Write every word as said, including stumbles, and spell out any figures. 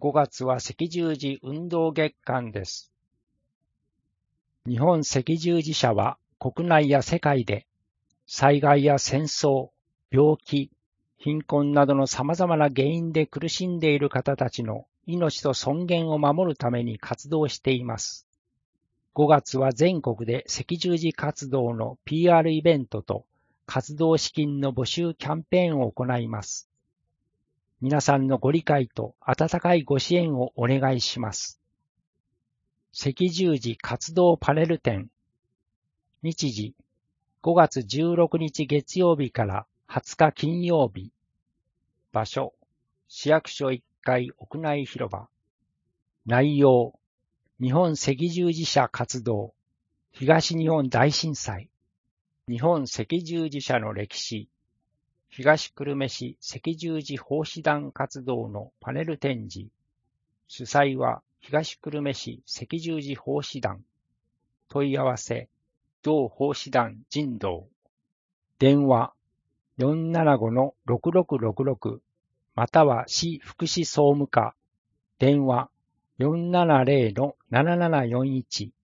ごがつは赤十字運動月間です。日本赤十字社は国内や世界で災害や戦争、病気、貧困などの様々な原因で苦しんでいる方たちの命と尊厳を守るために活動しています。ごがつは全国で赤十字活動の ピーアール イベントと活動資金の募集キャンペーンを行います。皆さんのご理解と温かいご支援をお願いします。赤十字活動パネル展。日時、ごがつじゅうろくにち月曜日からはつか金曜日。場所、市役所いっかい屋内広場。内容、日本赤十字社活動、東日本大震災、日本赤十字社の歴史、東久留米市赤十字奉仕団活動のパネル展示。主催は東久留米市赤十字奉仕団。問い合わせ、同奉仕団人道。電話 よんななごのろくろくろくろく または市福祉総務課。電話 よんななぜろのななななよんいち。